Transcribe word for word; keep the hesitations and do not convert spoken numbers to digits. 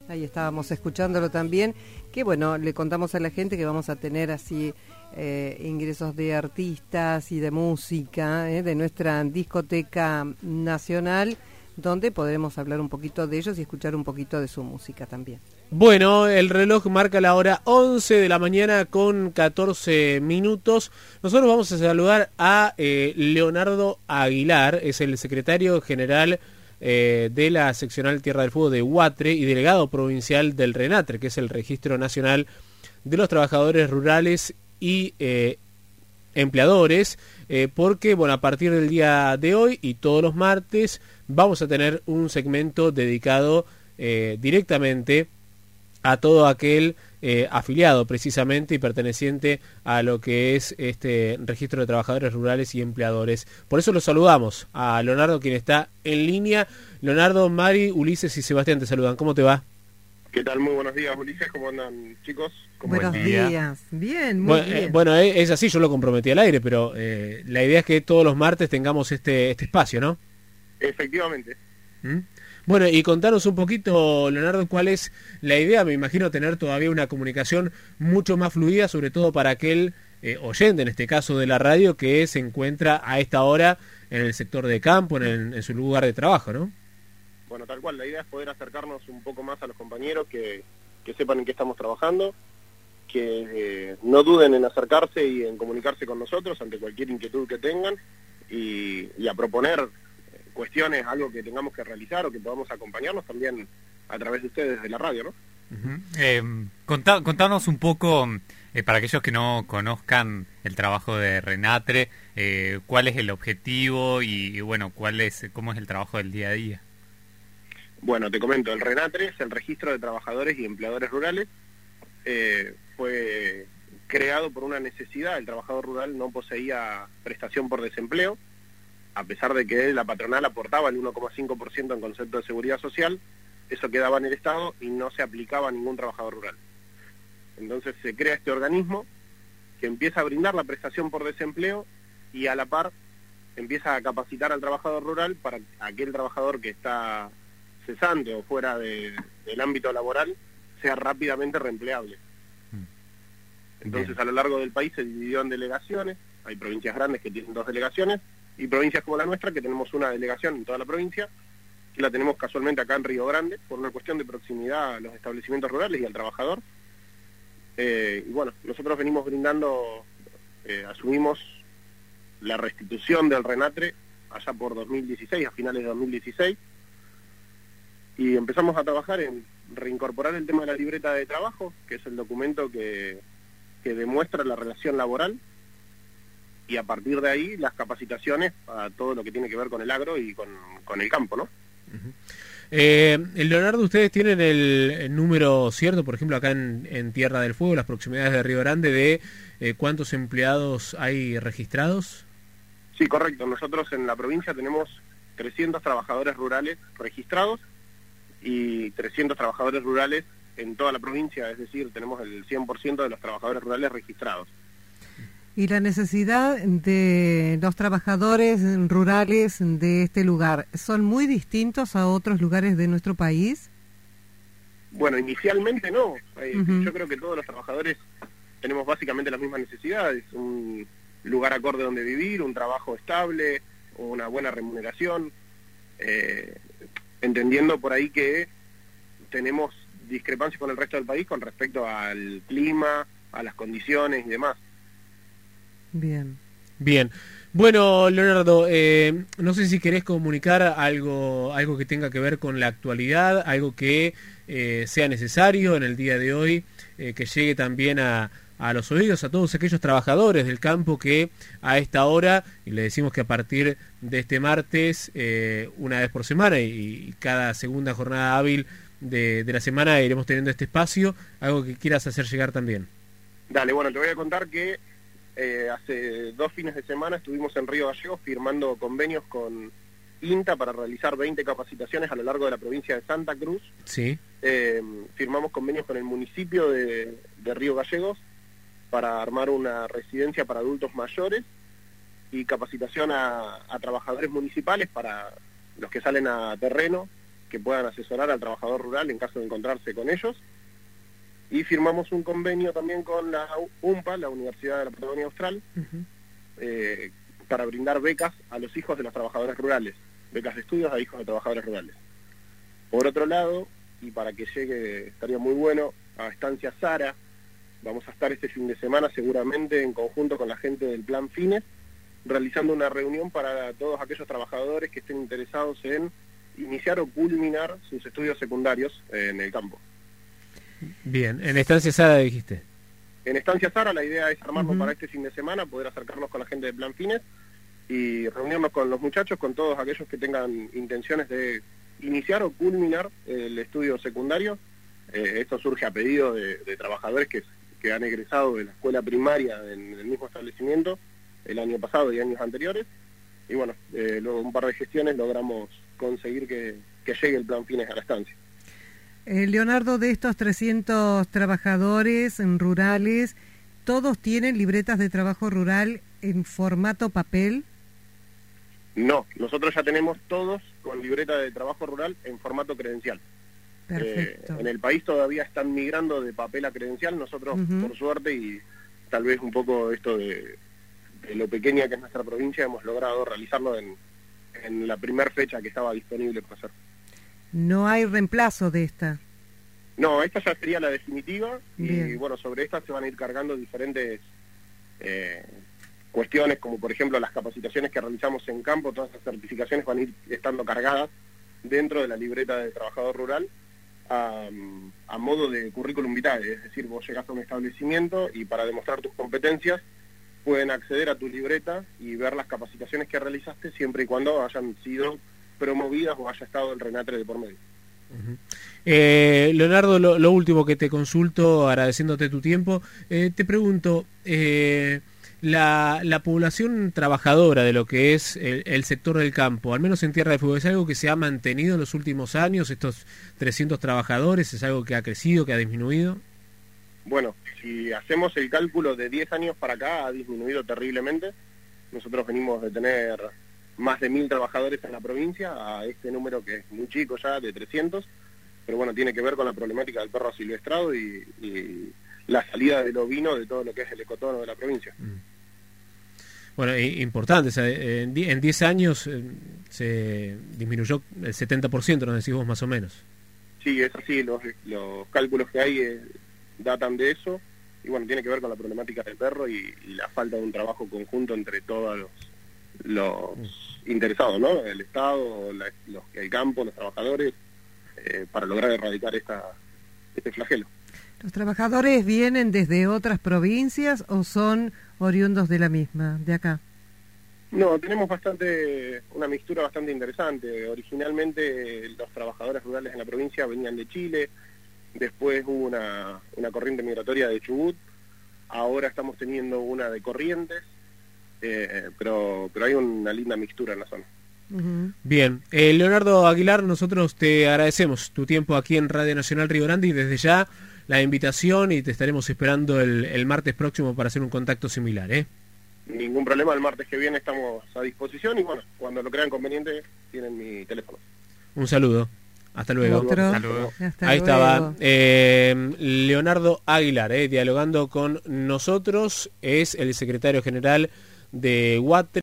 Ahí estábamos escuchándolo también, que bueno, le contamos a la gente que vamos a tener así eh, ingresos de artistas y de música, eh, de nuestra discoteca nacional, donde podremos hablar un poquito de ellos y escuchar un poquito de su música también. Bueno, el reloj marca la hora once de la mañana con catorce minutos. Nosotros vamos a saludar a eh, Leonardo Aguilar, es el secretario general eh, de la seccional Tierra del Fuego de Huatre y delegado provincial del RENATRE, que es el Registro Nacional de los Trabajadores Rurales y eh, Empleadores, eh, porque bueno, a partir del día de hoy y todos los martes vamos a tener un segmento dedicado eh, directamente a todo aquel eh, afiliado precisamente y perteneciente a lo que es este registro de trabajadores rurales y empleadores. Por eso los saludamos a Leonardo, quien está en línea. Leonardo, Mari, Ulises y Sebastián te saludan. ¿Cómo te va? ¿Qué tal? Muy buenos días, Ulises. ¿Cómo andan, chicos? ¿Cómo Buenos día? días. Bien, muy bueno, bien. Eh, bueno, es así, yo lo comprometí al aire, pero eh, la idea es que todos los martes tengamos este, este espacio, ¿no? Efectivamente. ¿Mm? Bueno, y contanos un poquito, Leonardo, cuál es la idea. Me imagino tener todavía una comunicación mucho más fluida, sobre todo para aquel eh, oyente, en este caso de la radio, que se encuentra a esta hora en el sector de campo, en, el, en su lugar de trabajo, ¿no? Bueno, tal cual, la idea es poder acercarnos un poco más a los compañeros, que, que sepan en qué estamos trabajando, que eh, no duden en acercarse y en comunicarse con nosotros ante cualquier inquietud que tengan y, y a proponer cuestiones, algo que tengamos que realizar o que podamos acompañarnos también a través de ustedes de la radio, ¿no? Uh-huh. eh, contá, contanos un poco, eh, para aquellos que no conozcan el trabajo de RENATRE, eh, cuál es el objetivo y, y bueno, cuál es, cómo es el trabajo del día a día. Bueno, te comento, el RENATRE es el Registro de Trabajadores y Empleadores Rurales. Eh, fue creado por una necesidad. El trabajador rural no poseía prestación por desempleo, a pesar de que la patronal aportaba el uno coma cinco por ciento en concepto de seguridad social. Eso quedaba en el Estado y no se aplicaba a ningún trabajador rural. Entonces se crea este organismo que empieza a brindar la prestación por desempleo y a la par empieza a capacitar al trabajador rural para aquel trabajador que está cesante o fuera de, del ámbito laboral sea rápidamente reempleable. Entonces Bien. A lo largo del país se dividió en delegaciones. Hay provincias grandes que tienen dos delegaciones y provincias como la nuestra que tenemos una delegación en toda la provincia, que la tenemos casualmente acá en Río Grande por una cuestión de proximidad a los establecimientos rurales y al trabajador. Eh, y bueno, nosotros venimos brindando, eh, asumimos la restitución del RENATRE allá por dos mil dieciséis, a finales de dos mil dieciséis, y empezamos a trabajar en reincorporar el tema de la libreta de trabajo, que es el documento que, que demuestra la relación laboral, y a partir de ahí las capacitaciones a todo lo que tiene que ver con el agro y con, con el campo, ¿no? Uh-huh. eh, Leonardo, ¿ustedes tienen el, el número cierto, por ejemplo, acá en, en Tierra del Fuego, las proximidades de Río Grande, de eh, cuántos empleados hay registrados? Sí, correcto. Nosotros en la provincia tenemos trescientos trabajadores rurales registrados y trescientos trabajadores rurales en toda la provincia, es decir, tenemos el cien por ciento de los trabajadores rurales registrados. ¿Y la necesidad de los trabajadores rurales de este lugar son muy distintos a otros lugares de nuestro país? Bueno, inicialmente no. Eh, uh-huh. Yo creo que todos los trabajadores tenemos básicamente las mismas necesidades. Un lugar acorde donde vivir, un trabajo estable, una buena remuneración. Eh, entendiendo por ahí que tenemos discrepancias con el resto del país con respecto al clima, a las condiciones y demás. Bien. Bien. Bueno, Leonardo, eh, no sé si querés comunicar algo, algo que tenga que ver con la actualidad, algo que eh, sea necesario en el día de hoy, eh, que llegue también a, a los oídos, a todos aquellos trabajadores del campo que a esta hora, y le decimos que a partir de este martes, eh, una vez por semana y, y cada segunda jornada hábil de, de la semana iremos teniendo este espacio, algo que quieras hacer llegar también. Dale, bueno, te voy a contar que Eh, hace dos fines de semana estuvimos en Río Gallegos firmando convenios con INTA para realizar veinte capacitaciones a lo largo de la provincia de Santa Cruz. Sí. Eh, firmamos convenios con el municipio de, de Río Gallegos para armar una residencia para adultos mayores y capacitación a, a trabajadores municipales para los que salen a terreno que puedan asesorar al trabajador rural en caso de encontrarse con ellos. Y firmamos un convenio también con la U M P A, la Universidad de la Patagonia Austral, uh-huh. eh, para brindar becas a los hijos de los trabajadores rurales, becas de estudios a hijos de trabajadores rurales. Por otro lado, y para que llegue, estaría muy bueno, a Estancia Sara, vamos a estar este fin de semana seguramente en conjunto con la gente del Plan Fines, realizando una reunión para todos aquellos trabajadores que estén interesados en iniciar o culminar sus estudios secundarios en el campo. Bien, en Estancia Sara dijiste. En Estancia Sara la idea es armarnos uh-huh. para este fin de semana, poder acercarnos con la gente de Plan Fines y reunirnos con los muchachos, con todos aquellos que tengan intenciones de iniciar o culminar el estudio secundario. Eh, esto surge a pedido de, de trabajadores que, que han egresado de la escuela primaria en el mismo establecimiento el año pasado y años anteriores. Y bueno, eh, luego un par de gestiones logramos conseguir que, que llegue el Plan Fines a la estancia. Eh, Leonardo, de estos trescientos trabajadores rurales, ¿todos tienen libretas de trabajo rural en formato papel? No, nosotros ya tenemos todos con libreta de trabajo rural en formato credencial. Perfecto. Eh, en el país todavía están migrando de papel a credencial, nosotros uh-huh. por suerte y tal vez un poco esto de, de lo pequeña que es nuestra provincia, hemos logrado realizarlo en, en la primera fecha que estaba disponible para hacer. No hay reemplazo de esta. No, esta ya sería la definitiva. Bien. Y bueno, sobre esta se van a ir cargando diferentes eh, cuestiones, como por ejemplo las capacitaciones que realizamos en campo, todas las certificaciones van a ir estando cargadas dentro de la libreta de trabajador rural a, a modo de currículum vitae, es decir, vos llegás a un establecimiento y para demostrar tus competencias pueden acceder a tu libreta y ver las capacitaciones que realizaste siempre y cuando hayan sido promovidas o haya estado el RENATRE de por medio. Uh-huh. eh, Leonardo, lo, lo último que te consulto, agradeciéndote tu tiempo, eh, te pregunto, eh, la, la población trabajadora de lo que es el, el sector del campo, al menos en Tierra del Fuego, ¿es algo que se ha mantenido en los últimos años, estos trescientos trabajadores? ¿Es algo que ha crecido, que ha disminuido? Bueno, si hacemos el cálculo de diez años para acá, ha disminuido terriblemente. Nosotros venimos de tener más de mil trabajadores en la provincia, a este número que es muy chico ya, de trescientos, pero bueno, tiene que ver con la problemática del perro asilvestrado y, y la salida del ovino de todo lo que es el ecotono de la provincia. Bueno, importante, o sea, en diez años eh, se disminuyó el setenta por ciento, nos decís vos más o menos. Sí, es así, los, los cálculos que hay eh, datan de eso, y bueno, tiene que ver con la problemática del perro y, y la falta de un trabajo conjunto entre todos los los mm. interesados, ¿no? El Estado, la, los, el campo, los trabajadores, eh, para lograr erradicar esta, este flagelo. ¿Los trabajadores vienen desde otras provincias o son oriundos de la misma, de acá? No, tenemos bastante una mixtura bastante interesante. Originalmente los trabajadores rurales en la provincia venían de Chile, después hubo una, una corriente migratoria de Chubut, ahora estamos teniendo una de Corrientes, Eh, pero pero hay una linda mixtura en la zona. Uh-huh. Bien, eh, Leonardo Aguilar, nosotros te agradecemos tu tiempo aquí en Radio Nacional Río Grande y desde ya la invitación, y te estaremos esperando el, el martes próximo para hacer un contacto similar, ¿eh? Ningún problema, el martes que viene estamos a disposición y bueno, cuando lo crean conveniente tienen mi teléfono. Un saludo. Hasta luego. Hasta luego. Hasta Ahí luego. estaba eh, Leonardo Aguilar, eh, dialogando con nosotros. Es el secretario general de Guatre.